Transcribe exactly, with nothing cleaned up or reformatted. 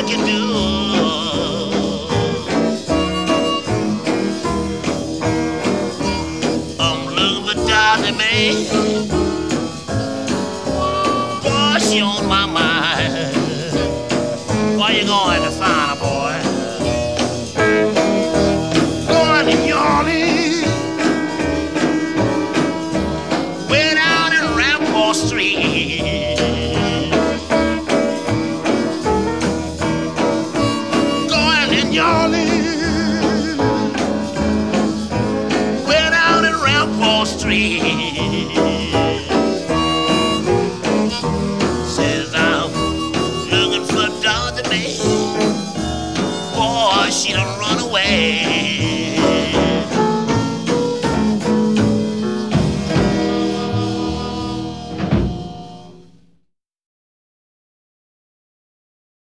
I can do. I'm looking for Dorothy Mae. Boy, she on my mind. Where you going to find her, boy? Going to New Orleans, way down in Rampart Street. Going to New Orleans, way down in Rampart Street. Says I'm looking for Dorothy Mae. Boy, she done run away.